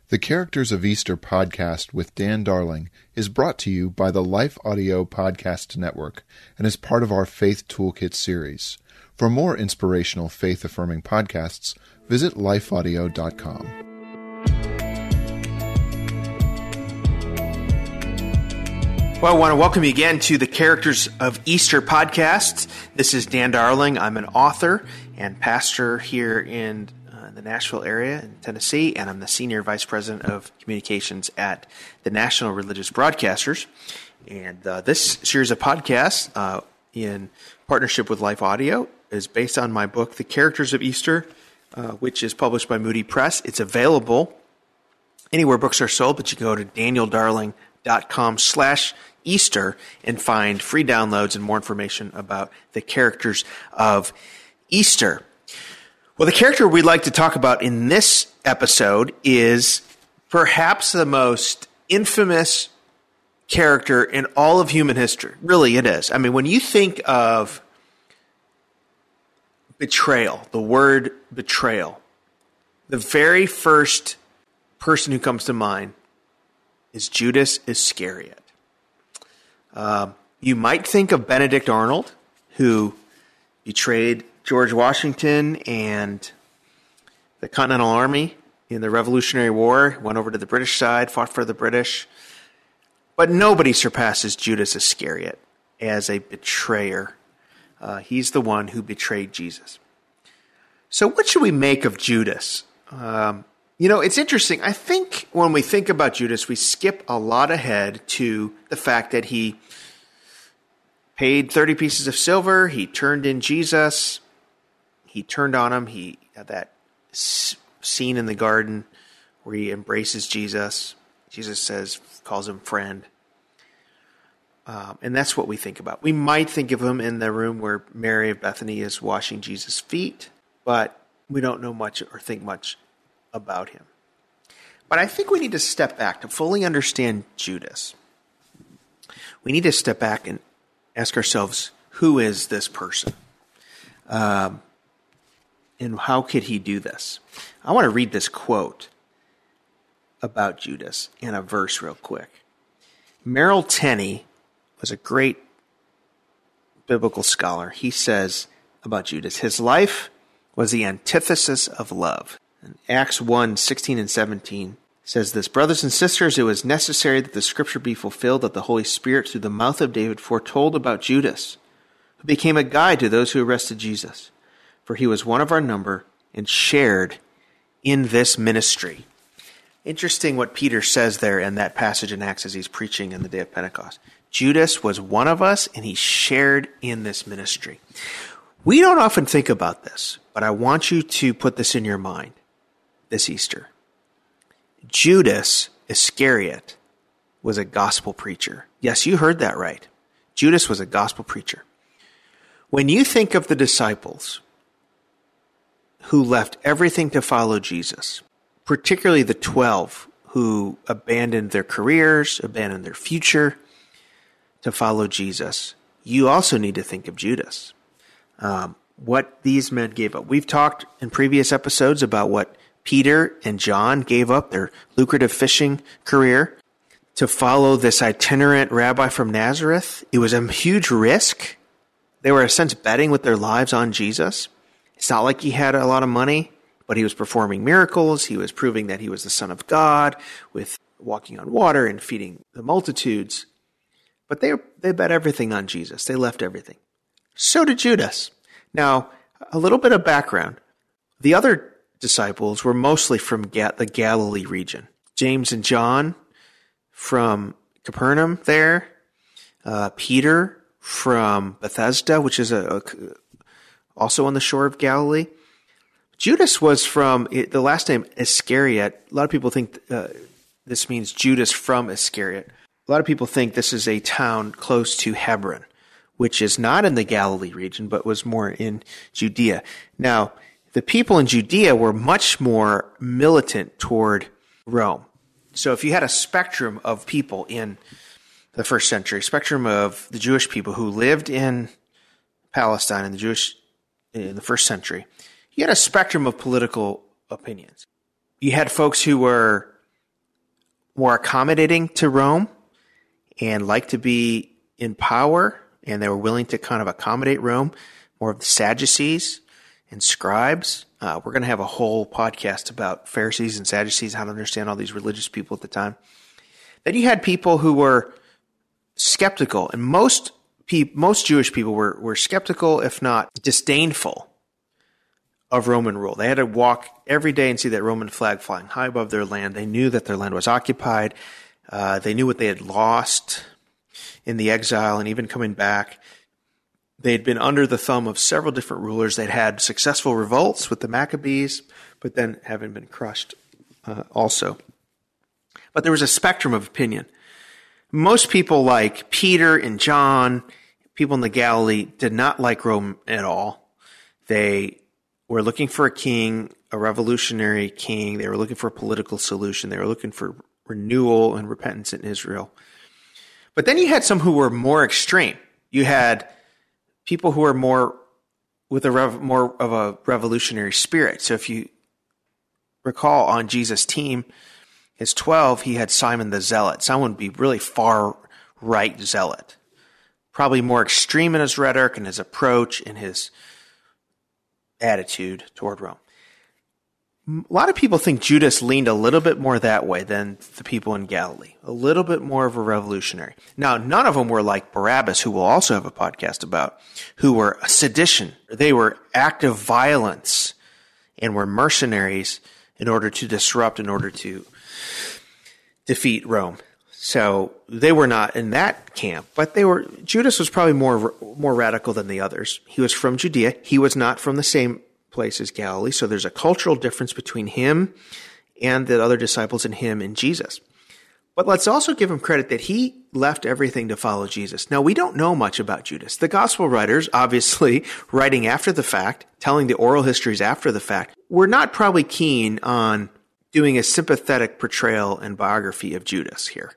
The Characters of Easter podcast with Dan Darling is brought to you by the Life Audio Podcast Network and is part of our Faith Toolkit series. For more inspirational, faith-affirming podcasts, visit lifeaudio.com. Well, I want to welcome you again to the Characters of Easter podcast. This is Dan Darling. I'm an author and pastor here in the Nashville area in Tennessee, and I'm the Senior Vice President of Communications at the National Religious Broadcasters. And this series of podcasts, in partnership with Life Audio, is based on my book, The Characters of Easter, which is published by Moody Press. It's available anywhere books are sold, but you can go to danieldarling.com/Easter and find free downloads and more information about the characters of Easter. Well, the character we'd like to talk about in this episode is perhaps the most infamous character in all of human history. Really, it is. I mean, when you think of betrayal, the word betrayal, the very first person who comes to mind is Judas Iscariot. You might think of Benedict Arnold, who betrayed George Washington and the Continental Army in the Revolutionary War, went over to the British side, fought for the British. But nobody surpasses Judas Iscariot as a betrayer. He's the one who betrayed Jesus. So what should we make of Judas? It's interesting. I think when we think about Judas, we skip a lot ahead to the fact that he paid 30 pieces of silver. He turned in Jesus. He turned on him. He had that scene in the garden where he embraces Jesus. Jesus calls him friend. And that's what we think about. We might think of him in the room where Mary of Bethany is washing Jesus' feet, but we don't know much or think much about him. But I think we need to step back to fully understand Judas. We need to step back and ask ourselves, who is this person? And how could he do this? I want to read this quote about Judas in a verse real quick. Merrill Tenney was a great biblical scholar. He says about Judas, his life was the antithesis of love. And Acts 1:16 and 17 says this, brothers and sisters, it was necessary that the scripture be fulfilled that the Holy Spirit through the mouth of David foretold about Judas, who became a guide to those who arrested Jesus. For he was one of our number and shared in this ministry. Interesting what Peter says there in that passage in Acts as he's preaching in the day of Pentecost. Judas was one of us and he shared in this ministry. We don't often think about this, but I want you to put this in your mind this Easter. Judas Iscariot was a gospel preacher. Yes, you heard that right. Judas was a gospel preacher. When you think of the disciples who left everything to follow Jesus, particularly the 12 who abandoned their careers, abandoned their future to follow Jesus, you also need to think of Judas. What these men gave up. We've talked in previous episodes about what Peter and John gave up, their lucrative fishing career, to follow this itinerant rabbi from Nazareth. It was a huge risk. They were, in a sense, betting with their lives on Jesus. It's not like he had a lot of money, but he was performing miracles. He was proving that he was the Son of God with walking on water and feeding the multitudes. But they bet everything on Jesus. They left everything. So did Judas. Now, a little bit of background. The other disciples were mostly from the Galilee region. James and John from Capernaum there. Peter from Bethesda, which is also on the shore of Galilee. Judas was from, the last name Iscariot. A lot of people think this means Judas from Iscariot. A lot of people think this is a town close to Hebron, which is not in the Galilee region, but was more in Judea. Now, the people in Judea were much more militant toward Rome. So if you had a spectrum of people in the first century, spectrum of the Jewish people who lived in Palestine in the first century, you had a spectrum of political opinions. You had folks who were more accommodating to Rome and liked to be in power, and they were willing to kind of accommodate Rome, more of the Sadducees and scribes. We're going to have a whole podcast about Pharisees and Sadducees, how to understand all these religious people at the time. Then you had people who were skeptical, and most Jewish people were skeptical, if not disdainful, of Roman rule. They had to walk every day and see that Roman flag flying high above their land. They knew that their land was occupied. They knew what they had lost in the exile and even coming back. They had been under the thumb of several different rulers. They'd had successful revolts with the Maccabees, but then having been crushed also. But there was a spectrum of opinion. Most people like Peter and John, people in the Galilee, did not like Rome at all. They were looking for a king, a revolutionary king. They were looking for a political solution. They were looking for renewal and repentance in Israel. But then you had some who were more extreme. You had people who were more with more of a revolutionary spirit. So if you recall on Jesus' team, his 12, he had Simon the Zealot. Someone would be really far right zealot. Probably more extreme in his rhetoric and his approach and his attitude toward Rome. A lot of people think Judas leaned a little bit more that way than the people in Galilee. A little bit more of a revolutionary. Now, none of them were like Barabbas, who we'll also have a podcast about, who were sedition. They were active violence and were mercenaries in order to disrupt, in order to defeat Rome. So they were not in that camp, but Judas was probably more radical than the others. He was from Judea. He was not from the same place as Galilee. So there's a cultural difference between him and the other disciples and him and Jesus. But let's also give him credit that he left everything to follow Jesus. Now, we don't know much about Judas. The gospel writers, obviously writing after the fact, telling the oral histories after the fact, were not probably keen on doing a sympathetic portrayal and biography of Judas here.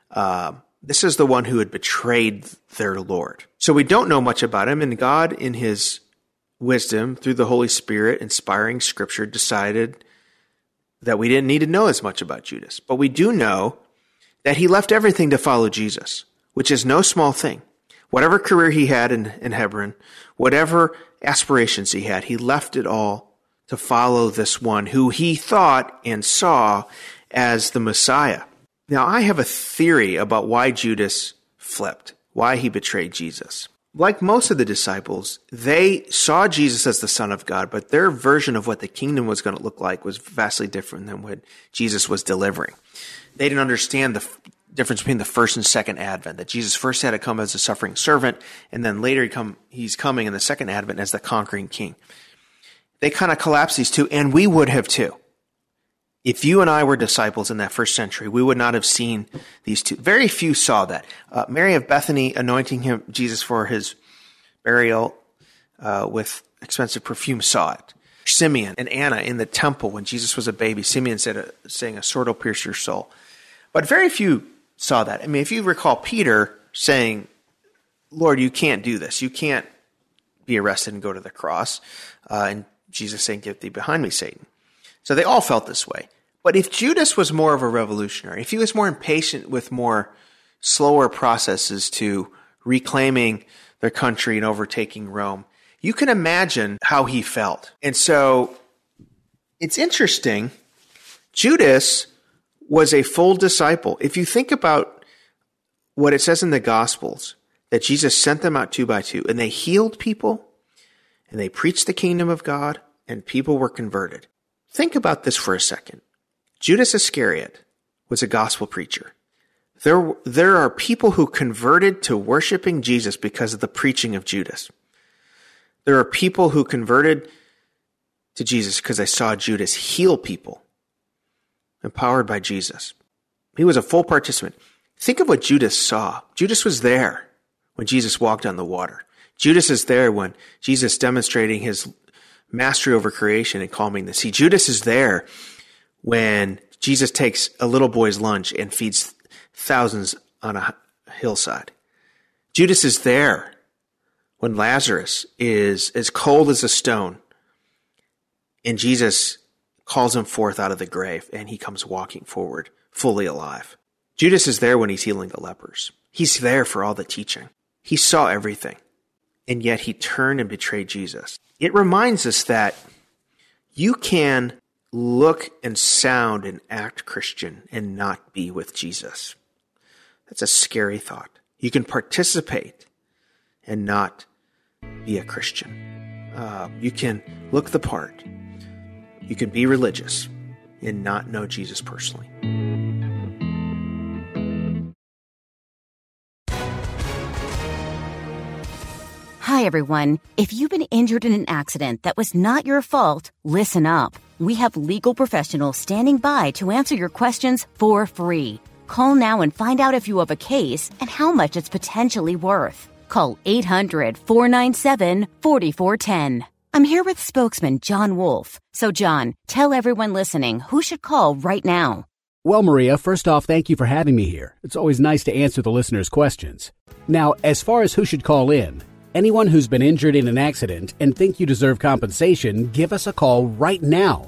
This is the one who had betrayed their Lord. So we don't know much about him, and God, in his wisdom, through the Holy Spirit, inspiring Scripture, decided that we didn't need to know as much about Judas. But we do know that he left everything to follow Jesus, which is no small thing. Whatever career he had in Hebron, whatever aspirations he had, he left it all to follow this one who he thought and saw as the Messiah. Now, I have a theory about why Judas flipped, why he betrayed Jesus. Like most of the disciples, they saw Jesus as the Son of God, but their version of what the kingdom was going to look like was vastly different than what Jesus was delivering. They didn't understand the difference between the first and second advent, that Jesus first had to come as a suffering servant, and then later he's coming in the second advent as the conquering king. They kind of collapsed these two, and we would have too. If you and I were disciples in that first century, we would not have seen these two. Very few saw that. Mary of Bethany anointing Jesus for his burial with expensive perfume saw it. Simeon and Anna in the temple when Jesus was a baby, Simeon saying, "A sword will pierce your soul." But very few saw that. I mean, if you recall Peter saying, "Lord, you can't do this. You can't be arrested and go to the cross." And Jesus saying, "Get thee behind me, Satan." So they all felt this way. But if Judas was more of a revolutionary, if he was more impatient with more slower processes to reclaiming their country and overtaking Rome, you can imagine how he felt. And so it's interesting. Judas was a full disciple. If you think about what it says in the Gospels, that Jesus sent them out 2 by 2, and they healed people, and they preached the kingdom of God, and people were converted. Think about this for a second. Judas Iscariot was a gospel preacher. There are people who converted to worshiping Jesus because of the preaching of Judas. There are people who converted to Jesus because they saw Judas heal people, empowered by Jesus. He was a full participant. Think of what Judas saw. Judas was there when Jesus walked on the water. Judas is there when Jesus demonstrating his mastery over creation and calming the sea. Judas is there when Jesus takes a little boy's lunch and feeds thousands on a hillside. Judas is there when Lazarus is as cold as a stone and Jesus calls him forth out of the grave, and he comes walking forward, fully alive. Judas is there when he's healing the lepers. He's there for all the teaching. He saw everything, and yet he turned and betrayed Jesus. It reminds us that you can look and sound and act Christian and not be with Jesus. That's a scary thought. You can participate and not be a Christian. You can look the part. You can be religious and not know Jesus personally. Hi, everyone. If you've been injured in an accident that was not your fault, listen up. We have legal professionals standing by to answer your questions for free. Call now and find out if you have a case and how much it's potentially worth. Call 800-497-4410. I'm here with spokesman John Wolf. So, John, tell everyone listening who should call right now. Well, Maria, first off, thank you for having me here. It's always nice to answer the listeners' questions. Now, as far as who should call in, anyone who's been injured in an accident and think you deserve compensation, give us a call right now.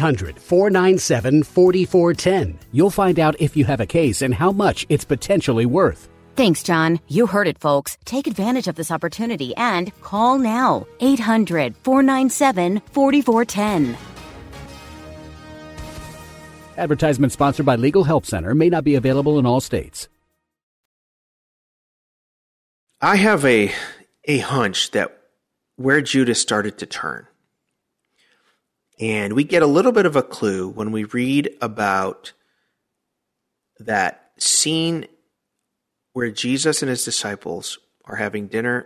800-497-4410. You'll find out if you have a case and how much it's potentially worth. Thanks, John. You heard it, folks. Take advantage of this opportunity and call now. 800-497-4410. Advertisement sponsored by Legal Help Center. May not be available in all states. I have a hunch that where Judas started to turn. And we get a little bit of a clue when we read about that scene where Jesus and his disciples are having dinner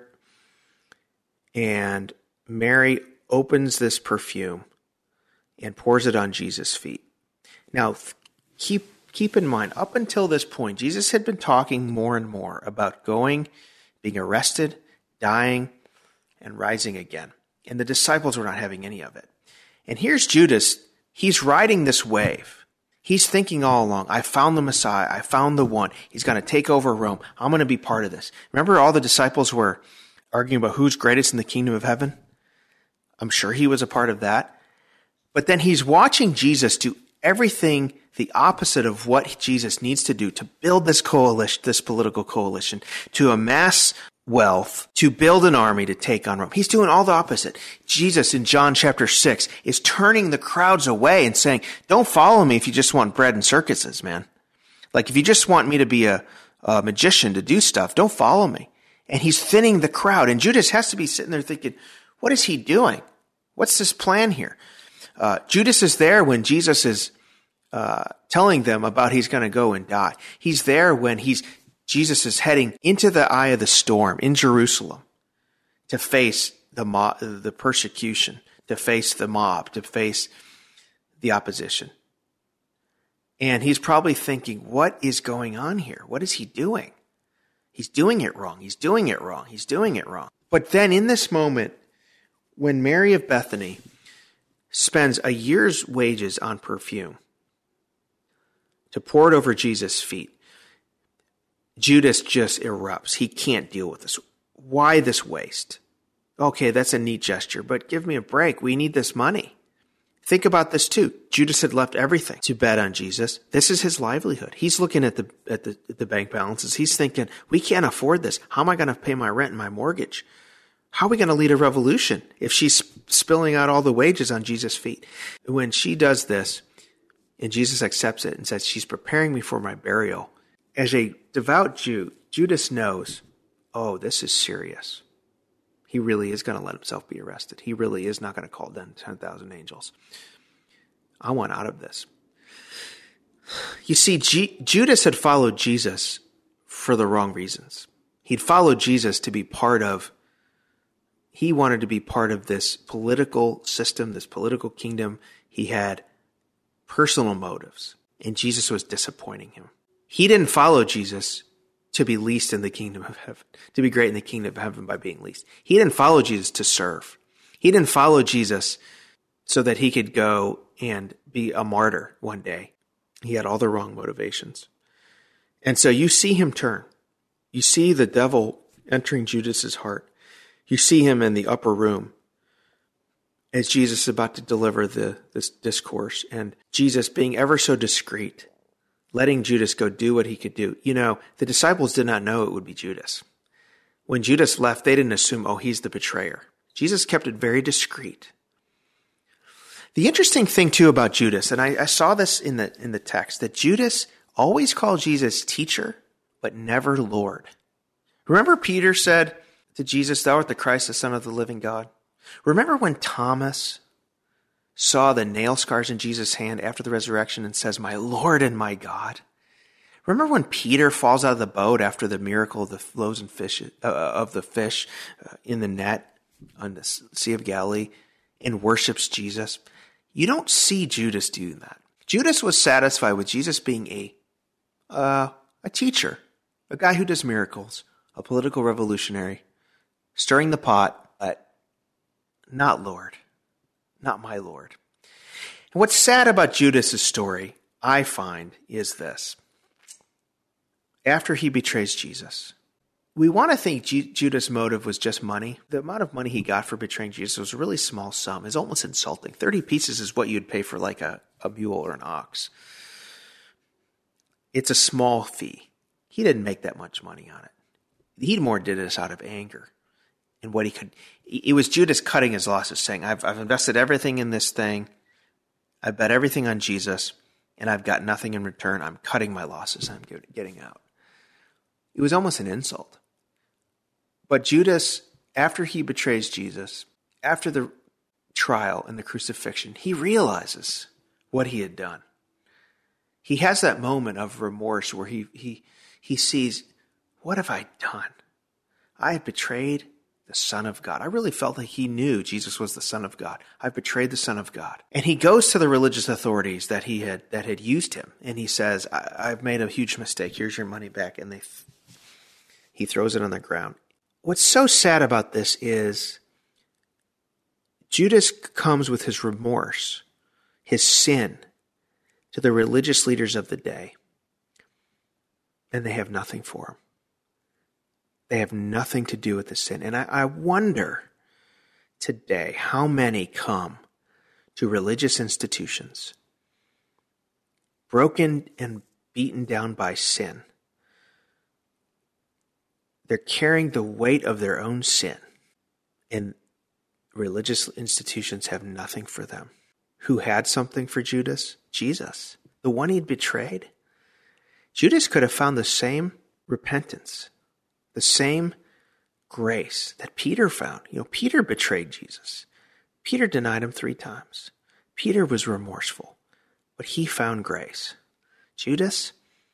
and Mary opens this perfume and pours it on Jesus' feet. Now, keep in mind, up until this point, Jesus had been talking more and more about going, being arrested, dying, and rising again. And the disciples were not having any of it. And here's Judas. He's riding this wave. He's thinking all along, I found the Messiah. I found the one. He's going to take over Rome. I'm going to be part of this. Remember all the disciples were arguing about who's greatest in the kingdom of heaven? I'm sure he was a part of that. But then he's watching Jesus do everything the opposite of what Jesus needs to do to build this coalition, this political coalition, to amass wealth, to build an army to take on Rome. He's doing all the opposite. Jesus in John chapter 6 is turning the crowds away and saying, don't follow me if you just want bread and circuses, man. Like if you just want me to be a magician to do stuff, don't follow me. And he's thinning the crowd. And Judas has to be sitting there thinking, what is he doing? What's this plan here? Judas is there when Jesus is telling them about he's going to go and die. He's there when Jesus is heading into the eye of the storm in Jerusalem to face the persecution, to face the mob, to face the opposition. And he's probably thinking, what is going on here? What is he doing? He's doing it wrong. He's doing it wrong. He's doing it wrong. But then in this moment, when Mary of Bethany spends a year's wages on perfume to pour it over Jesus' feet, Judas just erupts. He can't deal with this. Why this waste? Okay, that's a neat gesture, but give me a break. We need this money. Think about this too. Judas had left everything to bet on Jesus. This is his livelihood. He's looking at the bank balances. He's thinking, we can't afford this. How am I going to pay my rent and my mortgage? How are we going to lead a revolution if she's spilling out all the wages on Jesus' feet? When she does this, and Jesus accepts it and says, she's preparing me for my burial. As a devout Jew, Judas knows, oh, this is serious. He really is going to let himself be arrested. He really is not going to call down 10,000 angels. I want out of this. You see, Judas had followed Jesus for the wrong reasons. He'd followed Jesus to be he wanted to be part of this political system, this political kingdom. He had personal motives, and Jesus was disappointing him. He didn't follow Jesus to be least in the kingdom of heaven, to be great in the kingdom of heaven by being least. He didn't follow Jesus to serve. He didn't follow Jesus so that he could go and be a martyr one day. He had all the wrong motivations. And so you see him turn. You see the devil entering Judas's heart. You see him in the upper room. as Jesus is about to deliver this discourse, and Jesus being ever so discreet, letting Judas go do what he could do. You know, the disciples did not know it would be Judas. When Judas left, they didn't assume, oh, he's the betrayer. Jesus kept it very discreet. The interesting thing, too, about Judas, and I saw this in the text, that Judas always called Jesus teacher, but never Lord. Remember Peter said to Jesus, thou art the Christ, the Son of the living God? Remember when Thomas saw the nail scars in Jesus' hand after the resurrection and says, my Lord and my God? Remember when Peter falls out of the boat after the miracle of the loaves and fish, in the net on the Sea of Galilee and worships Jesus? You don't see Judas do that. Judas was satisfied with Jesus being a teacher, a guy who does miracles, a political revolutionary, stirring the pot, but not Lord, not my Lord. And what's sad about Judas' story, I find, is this. After he betrays Jesus, we want to think Judas' motive was just money. The amount of money he got for betraying Jesus was a really small sum. It's almost insulting. 30 pieces is what you'd pay for like a mule or an ox. It's a small fee. He didn't make that much money on it. He more did this out of anger. And what he could, it was Judas cutting his losses, saying, I've invested everything in this thing. I bet everything on Jesus, and I've got nothing in return. I'm cutting my losses. I'm getting out. It was almost an insult. But Judas, after he betrays Jesus, after the trial and the crucifixion, he realizes what he had done. He has that moment of remorse where he sees, what have I done? I have betrayed the Son of God. I really felt like he knew Jesus was the Son of God. I've betrayed the Son of God. And he goes to the religious authorities that had used him, and he says, I've made a huge mistake. Here's your money back. And he throws it on the ground. What's so sad about this is Judas comes with his remorse, his sin, to the religious leaders of the day, and they have nothing for him. They have nothing to do with the sin. And I wonder today how many come to religious institutions broken and beaten down by sin. They're carrying the weight of their own sin, and religious institutions have nothing for them. Who had something for Judas? Jesus, the one he'd betrayed. Judas could have found the same repentance, the same grace that Peter found. You know, Peter betrayed Jesus. Peter denied him 3 times. Peter was remorseful, but he found grace. Judas,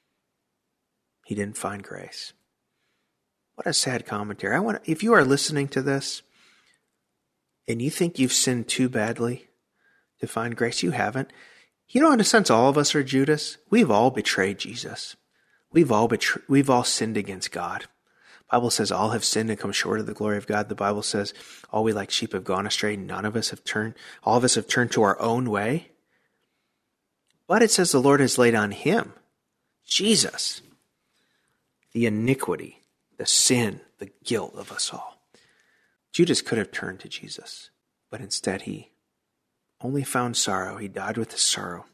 he didn't find grace. What a sad commentary. If you are listening to this and you think you've sinned too badly to find grace, you haven't. You know, in a sense, all of us are Judas. We've all betrayed Jesus. We've all sinned against God. The Bible says all have sinned and come short of the glory of God. The Bible says all we like sheep have gone astray. All of us have turned to our own way. But it says the Lord has laid on him, Jesus, the iniquity, the sin, the guilt of us all. Judas could have turned to Jesus, but instead he only found sorrow. He died with his sorrow.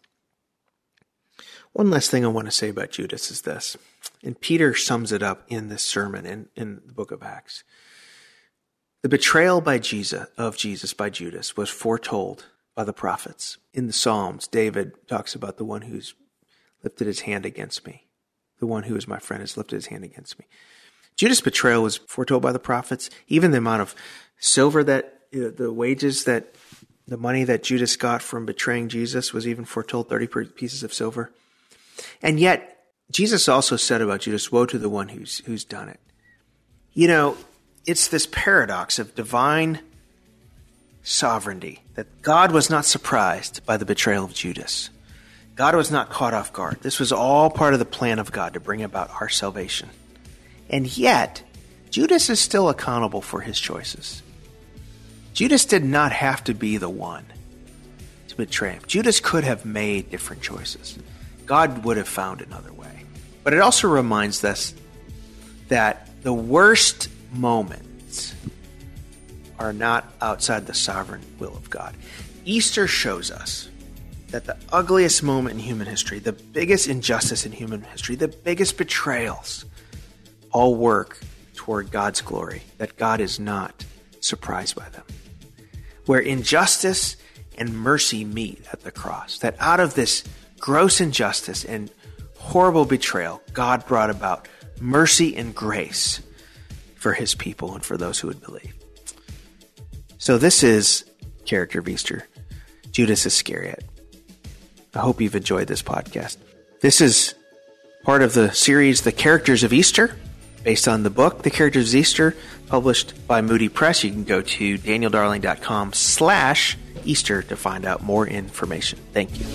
One last thing I want to say about Judas is this, and Peter sums it up in this sermon in the book of Acts. The betrayal of Jesus by Judas was foretold by the prophets. In the Psalms, David talks about the one who's lifted his hand against me. The one who is my friend has lifted his hand against me. Judas' betrayal was foretold by the prophets. Even the amount of silver the money that Judas got from betraying Jesus was even foretold, 30 pieces of silver. And yet, Jesus also said about Judas, woe to the one who's done it. You know, it's this paradox of divine sovereignty, that God was not surprised by the betrayal of Judas. God was not caught off guard. This was all part of the plan of God to bring about our salvation. And yet, Judas is still accountable for his choices. Judas did not have to be the one to betray him. Judas could have made different choices. God would have found another way. But it also reminds us that the worst moments are not outside the sovereign will of God. Easter shows us that the ugliest moment in human history, the biggest injustice in human history, the biggest betrayals, all work toward God's glory, that God is not surprised by them. Where injustice and mercy meet at the cross, that out of this gross injustice and horrible betrayal, God brought about mercy and grace for his people and for those who would believe. So this is character of Easter, Judas Iscariot. I hope you've enjoyed this podcast. This is part of the series, The Characters of Easter, based on the book, The Characters of Easter, published by Moody Press. You can go to danieldarling.com/Easter to find out more information. Thank you.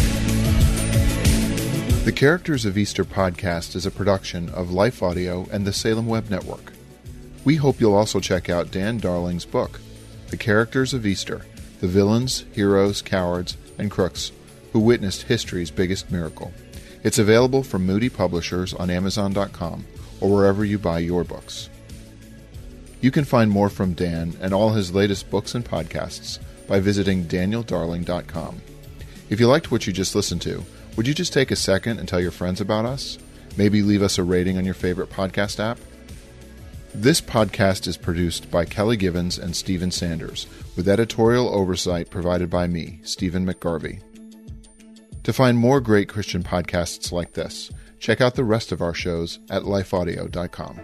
The Characters of Easter podcast is a production of Life Audio and the Salem Web Network. We hope you'll also check out Dan Darling's book, The Characters of Easter, the villains, heroes, cowards, and crooks who witnessed history's biggest miracle. It's available from Moody Publishers on Amazon.com or wherever you buy your books. You can find more from Dan and all his latest books and podcasts by visiting danieldarling.com. If you liked what you just listened to, would you just take a second and tell your friends about us? Maybe leave us a rating on your favorite podcast app? This podcast is produced by Kelly Givens and Stephen Sanders, with editorial oversight provided by me, Stephen McGarvey. To find more great Christian podcasts like this, check out the rest of our shows at lifeaudio.com.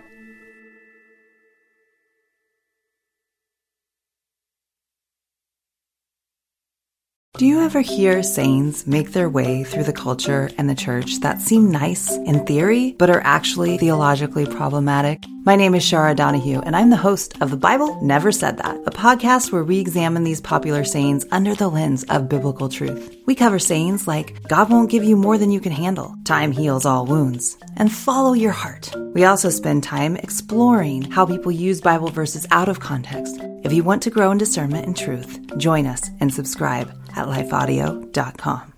Do you ever hear sayings make their way through the culture and the church that seem nice in theory, but are actually theologically problematic? My name is Shara Donahue, and I'm the host of The Bible Never Said That, a podcast where we examine these popular sayings under the lens of biblical truth. We cover sayings like, God won't give you more than you can handle, time heals all wounds, and follow your heart. We also spend time exploring how people use Bible verses out of context. If you want to grow in discernment and truth, join us and subscribe at lifeaudio.com.